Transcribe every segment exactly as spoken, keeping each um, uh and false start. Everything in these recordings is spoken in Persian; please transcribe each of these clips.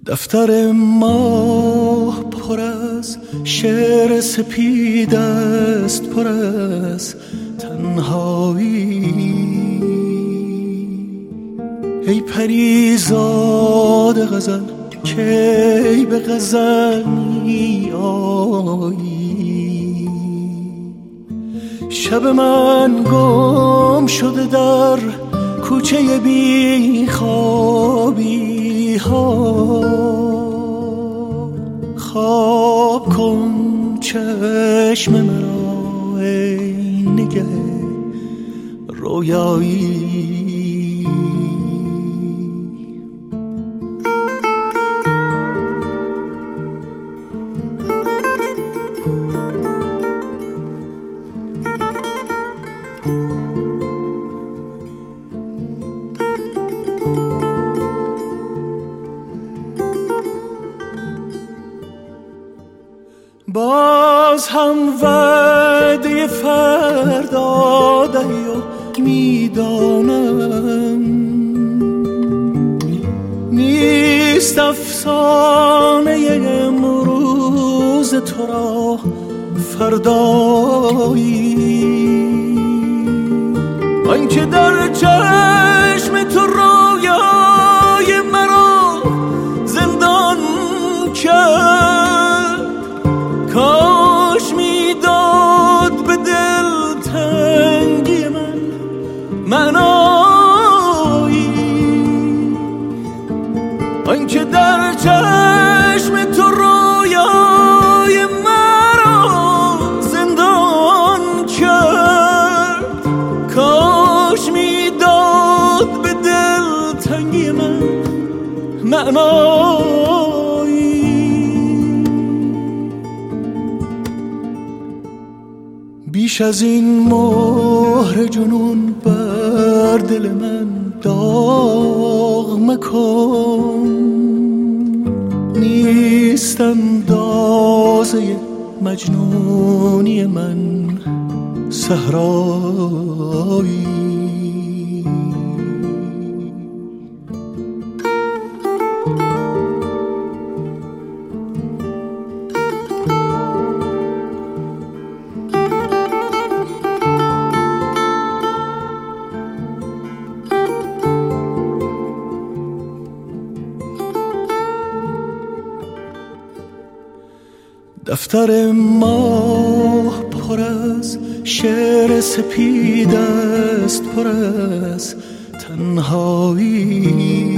دفتر ما پر از شعر سپید است، پر از تنهایی. ای پریزاد غزل کی به غزل می آیی؟ شب من گم شده در کوچه بی خوابی ها. خواب کن چشم مرا ای نگه رویایی. باز هم وعده فردا دهی و میدانم نیست افسانه امروز تو را فردایی. آنکه در چشم تو رویای مرا زندان کرد، کاش میداد به دل تنگی من معنایی. آنکه در چشم تو رویای مرا زندان کرد، کاش میداد به دل تنگی من معنایی. بیش از این مهر جنون بر دل من داغ مکن. نیست اندازه مجنونی من صحرایی. دفتر ما پر از شعر سپید است، پر از تنهایی.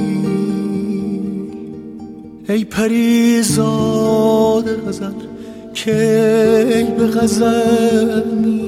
ای پریزاد غزل کی به غزل می